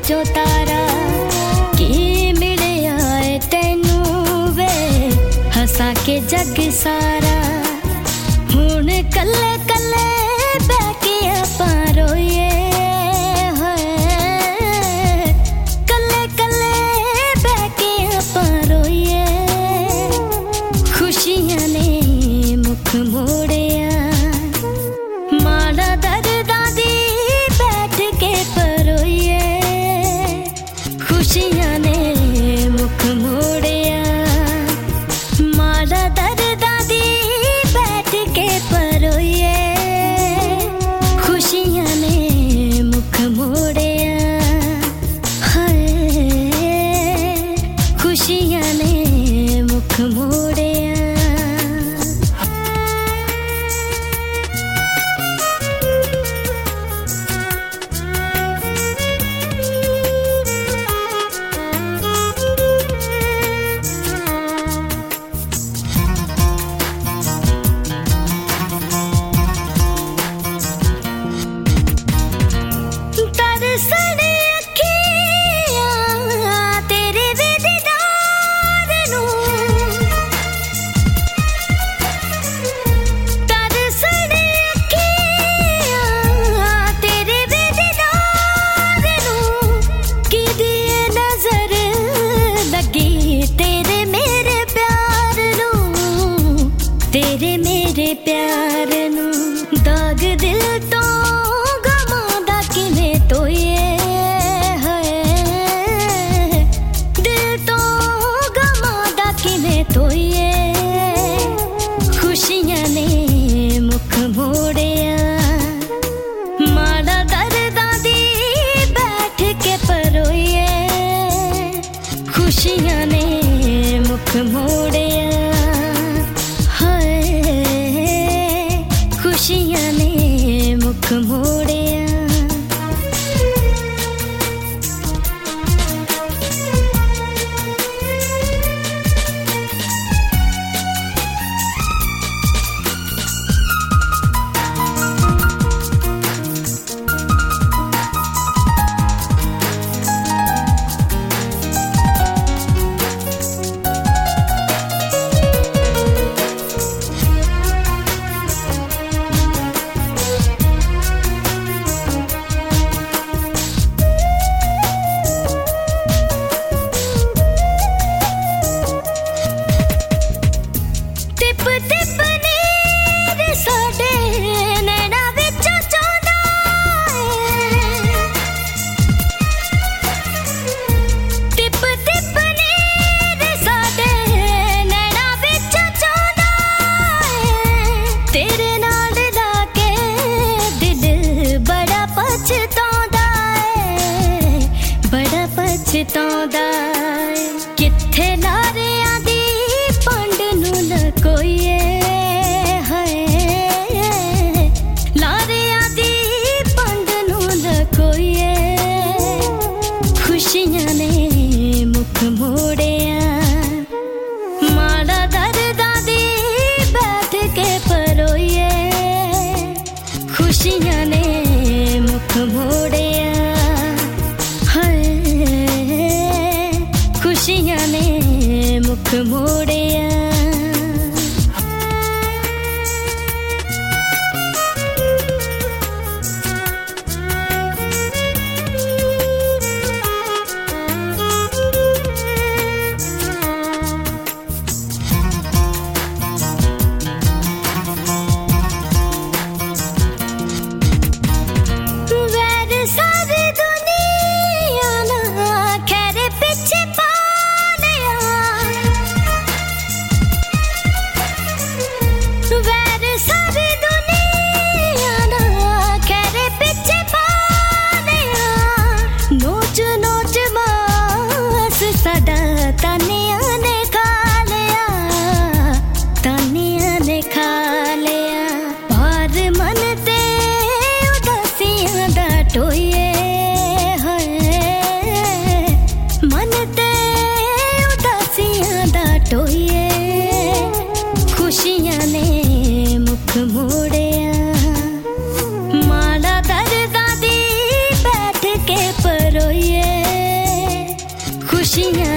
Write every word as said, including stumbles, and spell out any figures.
चो तारा की मिले आए तेनू वे हसा के जग सारा हुण कल्ले कल्ले बैके आपां रोइए कल्ले कल्ले बैके आपां रोइए खुशियां ने मुख मोड़िया माड़ा दर्दां दी बैठ के परोइए खुशियां ने मुख मोड़िया माड़ा दर्दां दी बैठ के परोइए खुशियां ने मुख मोड़िया हाय खुशियां ने मुख मोड़िया तेरे मेरे प्यार नू दाग दिल तो गमांदा किवें तोइए है दिल तो गमांदा किवें तोइए खुशियां ने मुख मोड़िया माड़ा दर्दां दी बैठ के परोइए खुशियां ने मुख मोड़िया खुशियां ने मुख मोड़िया किथे लारियां दी पंड नू लकोइए है लारियां दी पंड नू लकोइए खुशियां ने मुख मोड़िया माड़ा दर्दां दी बैठ के परोइए खुशियां ने मुख मोड़िया खुशी खुशियाँ